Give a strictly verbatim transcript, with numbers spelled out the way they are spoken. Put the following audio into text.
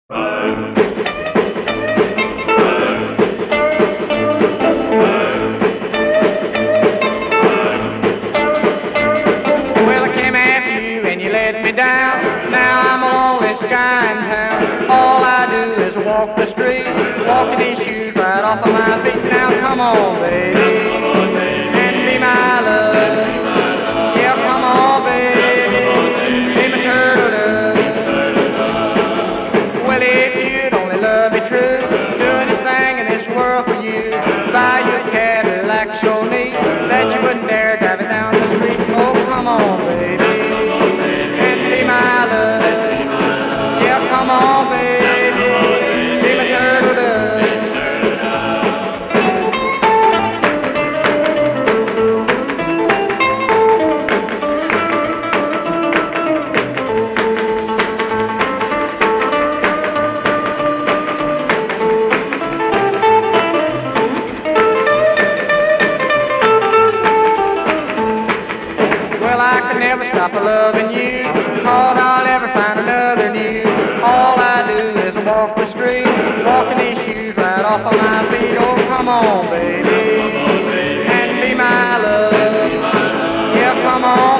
Well, I came after you and you let me down. Now I'm the loneliest guy in town. All I do is walk the street, walking these shoes right off of my feet. Now come on, baby, and be my love. Yeah, come on, baby, be my turtle dove. Well, if you'd only love me true, doing this thing in this world for you, buy you a Cadillac so neat that you wouldn't dare drive it down the street. Oh, come on, baby, and be my love. Yeah, come on, baby, be my turtle dove. Well, I could never stop loving you, cause I'll never find another new. All I do is walk the street, walking these shoes right off of my feet. Oh, come on, baby, and be my love. Yeah, come on.